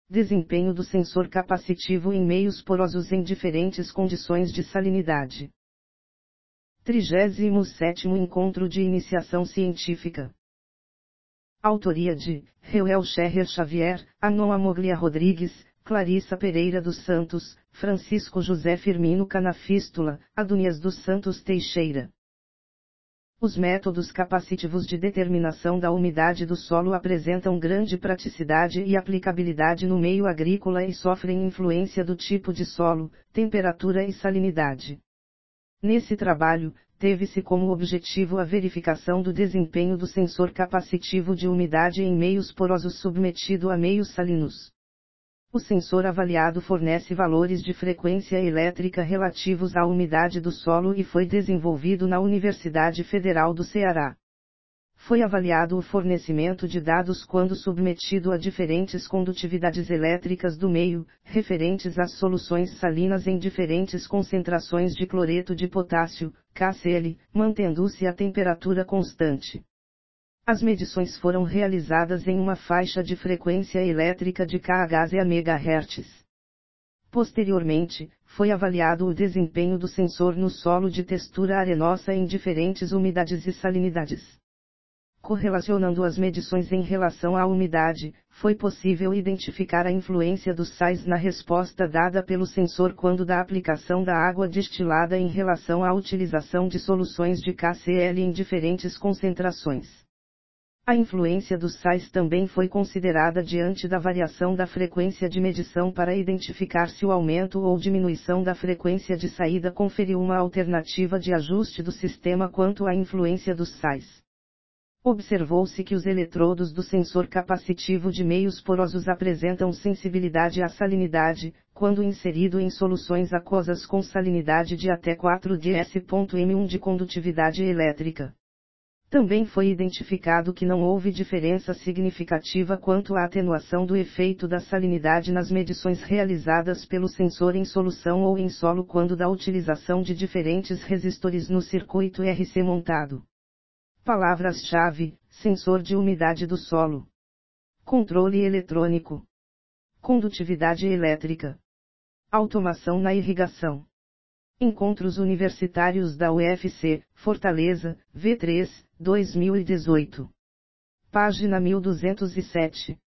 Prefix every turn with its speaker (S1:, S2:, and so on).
S1: Desempenho do sensor capacitivo em meios porosos em diferentes condições de salinidade. 37º Encontro de Iniciação Científica. Autoria de Reuel Scherrer Xavier, Anon Amoglia Rodrigues, Clarissa Pereira dos Santos, Francisco José Firmino Canafístula, Adonias dos Santos Teixeira. Os métodos capacitivos de determinação da umidade do solo apresentam grande praticidade e aplicabilidade no meio agrícola e sofrem influência do tipo de solo, temperatura e salinidade. Nesse trabalho, teve-se como objetivo a verificação do desempenho do sensor capacitivo de umidade em meios porosos submetido a meios salinos. O sensor avaliado fornece valores de frequência elétrica relativos à umidade do solo e foi desenvolvido na Universidade Federal do Ceará. Foi avaliado o fornecimento de dados quando submetido a diferentes condutividades elétricas do meio, referentes às soluções salinas em diferentes concentrações de cloreto de potássio, KCl, mantendo-se a temperatura constante. As medições foram realizadas em uma faixa de frequência elétrica de kHz a MHz. Posteriormente, foi avaliado o desempenho do sensor no solo de textura arenosa em diferentes umidades e salinidades. Correlacionando as medições em relação à umidade, foi possível identificar a influência dos sais na resposta dada pelo sensor quando da aplicação da água destilada em relação à utilização de soluções de KCl em diferentes concentrações. A influência dos sais também foi considerada diante da variação da frequência de medição para identificar se o aumento ou diminuição da frequência de saída conferiu uma alternativa de ajuste do sistema quanto à influência dos sais. Observou-se que os eletrodos do sensor capacitivo de meios porosos apresentam sensibilidade à salinidade, quando inserido em soluções aquosas com salinidade de até 4 ds.m1 de condutividade elétrica. Também foi identificado que não houve diferença significativa quanto à atenuação do efeito da salinidade nas medições realizadas pelo sensor em solução ou em solo quando da utilização de diferentes resistores no circuito RC montado. Palavras-chave: sensor de umidade do solo, controle eletrônico, condutividade elétrica, automação na irrigação. Encontros Universitários da UFC, Fortaleza, V3, 2018. Página 1207.